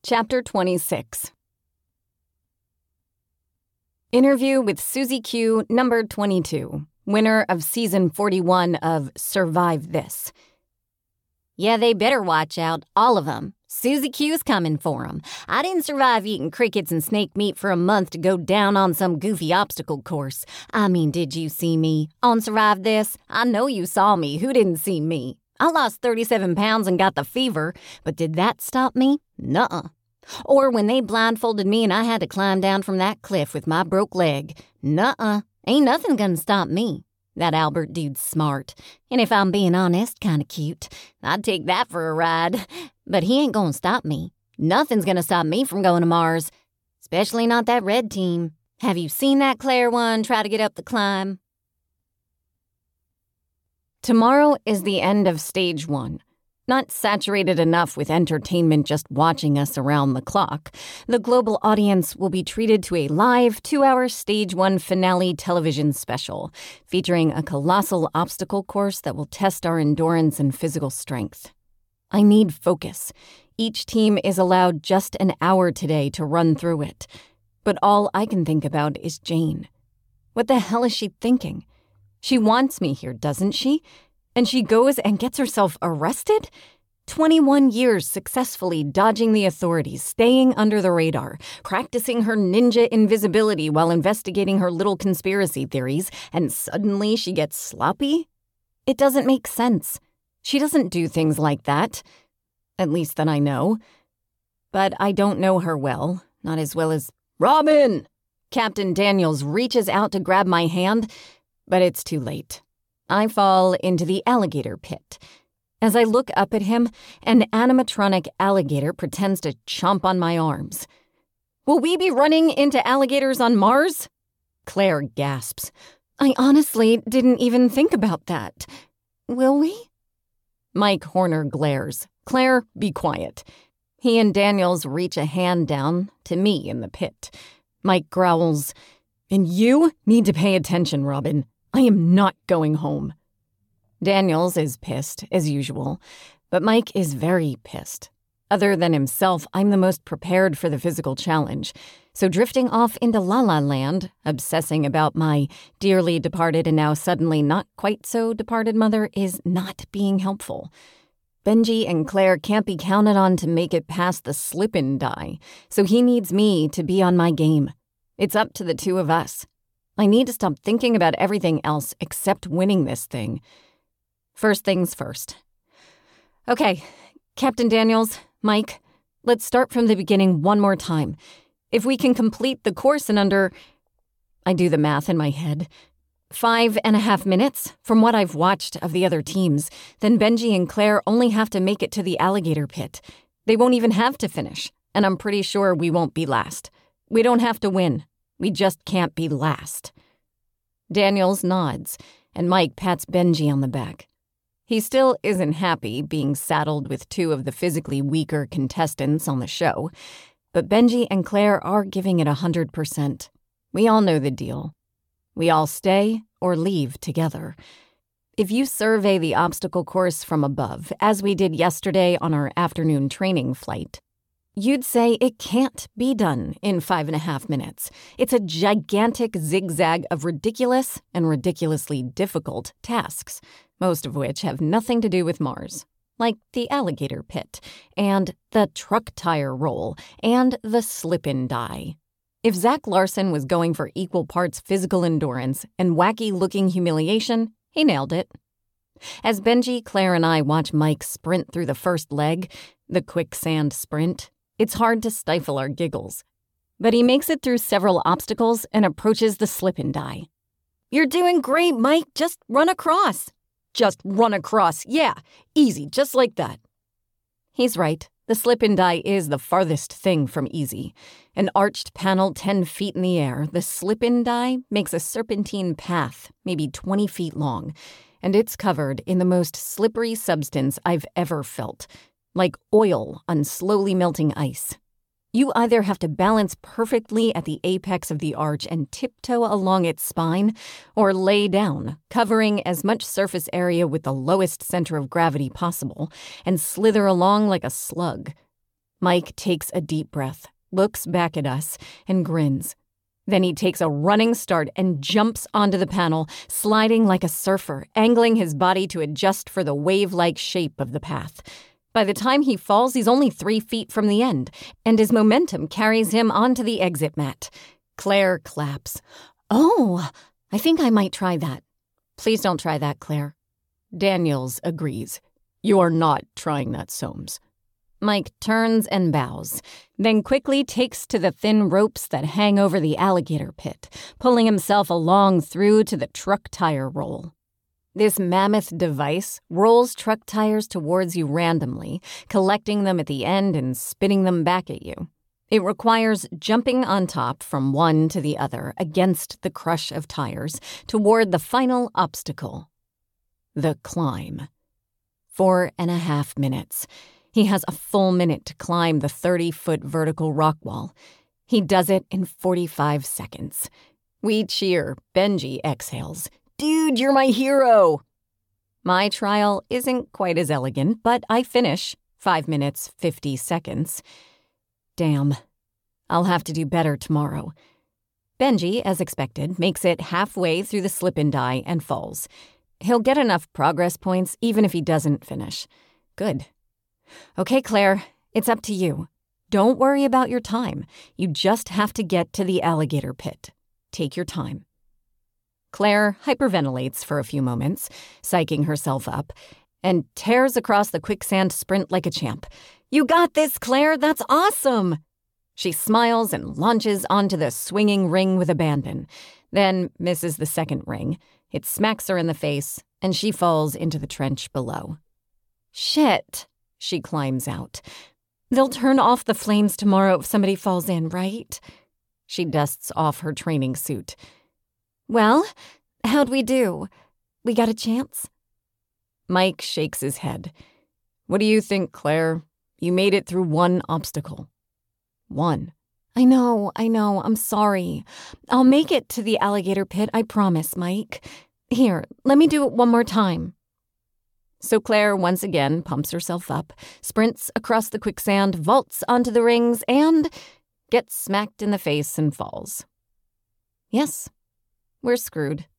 Chapter 26. Interview with Susie Q, number 22, winner of Season 41 of Survive This. Yeah, they better watch out, all of them. Susie Q's coming for them. I didn't survive eating crickets and snake meat for a month to go down on some goofy obstacle course. I mean, did you see me on Survive This? I know you saw me. Who didn't see me? I lost 37 pounds and got the fever, but did that stop me? Nuh-uh. Or when they blindfolded me and I had to climb down from that cliff with my broke leg. Nuh-uh. Ain't nothing gonna stop me. That Albert dude's smart. And if I'm being honest, kinda cute. I'd take that for a ride. But he ain't gonna stop me. Nothing's gonna stop me from going to Mars. Especially not that red team. Have you seen that Claire one try to get up the climb? Tomorrow is the end of Stage 1. Not saturated enough with entertainment just watching us around the clock, the global audience will be treated to a live 2-hour Stage 1 finale television special, featuring a colossal obstacle course that will test our endurance and physical strength. I need focus. Each team is allowed just an hour today to run through it. But all I can think about is Jane. What the hell is she thinking? She wants me here, doesn't she? And she goes and gets herself arrested? 21 years successfully dodging the authorities, staying under the radar, practicing her ninja invisibility while investigating her little conspiracy theories, and suddenly she gets sloppy? It doesn't make sense. She doesn't do things like that. At least that I know. But I don't know her well, not as well as... Robin! Captain Daniels reaches out to grab my hand, but it's too late. I fall into the alligator pit. As I look up at him, an animatronic alligator pretends to chomp on my arms. Will we be running into alligators on Mars? Claire gasps. I honestly didn't even think about that. Will we? Mike Horner glares. Claire, be quiet. He and Daniels reach a hand down to me in the pit. Mike growls, and you need to pay attention, Robin. I am not going home. Daniels is pissed, as usual, but Mike is very pissed. Other than himself, I'm the most prepared for the physical challenge, so drifting off into La-La Land, obsessing about my dearly departed and now suddenly not quite so departed mother is not being helpful. Benji and Claire can't be counted on to make it past the slip and die, so he needs me to be on my game. It's up to the two of us. I need to stop thinking about everything else except winning this thing. First things first. Okay, Captain Daniels, Mike, let's start from the beginning one more time. If we can complete the course in under... I do the math in my head. 5.5 minutes, from what I've watched of the other teams, then Benji and Claire only have to make it to the alligator pit. They won't even have to finish, and I'm pretty sure we won't be last. We don't have to win. We just can't be last. Daniels nods, and Mike pats Benji on the back. He still isn't happy being saddled with two of the physically weaker contestants on the show, but Benji and Claire are giving it 100%. We all know the deal. We all stay or leave together. If you survey the obstacle course from above, as we did yesterday on our afternoon training flight, you'd say it can't be done in 5.5 minutes. It's a gigantic zigzag of ridiculous and ridiculously difficult tasks, most of which have nothing to do with Mars, like the alligator pit, and the truck tire roll, and the slip and die. If Zach Larson was going for equal parts physical endurance and wacky-looking humiliation, he nailed it. As Benji, Claire, and I watch Mike sprint through the first leg, the quicksand sprint, it's hard to stifle our giggles. But he makes it through several obstacles and approaches the slip and die. You're doing great, Mike. Just run across. Just run across. Yeah, easy, just like that. He's right. The slip and die is the farthest thing from easy. An arched panel 10 feet in the air, the slip and die makes a serpentine path, maybe 20 feet long, and it's covered in the most slippery substance I've ever felt, like oil on slowly melting ice. You either have to balance perfectly at the apex of the arch and tiptoe along its spine, or lay down, covering as much surface area with the lowest center of gravity possible, and slither along like a slug. Mike takes a deep breath, looks back at us, and grins. Then he takes a running start and jumps onto the panel, sliding like a surfer, angling his body to adjust for the wave-like shape of the path. By the time he falls, he's only 3 feet from the end, and his momentum carries him onto the exit mat. Claire claps. "Oh, I think I might try that." "Please don't try that, Claire." Daniels agrees. "You are not trying that, Soames." Mike turns and bows, then quickly takes to the thin ropes that hang over the alligator pit, pulling himself along through to the truck tire roll. This mammoth device rolls truck tires towards you randomly, collecting them at the end and spitting them back at you. It requires jumping on top from one to the other against the crush of tires toward the final obstacle, the climb. 4.5 minutes. He has a full minute to climb the 30-foot vertical rock wall. He does it in 45 seconds. We cheer. Benji exhales. "Dude, you're my hero!" My trial isn't quite as elegant, but I finish. 5 minutes, 50 seconds. Damn. I'll have to do better tomorrow. Benji, as expected, makes it halfway through the slip-and-die and falls. He'll get enough progress points even if he doesn't finish. Good. Okay, Claire, it's up to you. Don't worry about your time. You just have to get to the alligator pit. Take your time. Claire hyperventilates for a few moments, psyching herself up, and tears across the quicksand sprint like a champ. "You got this, Claire! That's awesome!" She smiles and launches onto the swinging ring with abandon, then misses the second ring. It smacks her in the face, and she falls into the trench below. "Shit!" She climbs out. "They'll turn off the flames tomorrow if somebody falls in, right?" She dusts off her training suit. "Well, how'd we do? We got a chance?" Mike shakes his head. "What do you think, Claire? You made it through one obstacle." "One." I know. I'm sorry. I'll make it to the alligator pit, I promise, Mike. Here, let me do it one more time." So Claire once again pumps herself up, sprints across the quicksand, vaults onto the rings, and gets smacked in the face and falls. Yes, we're screwed.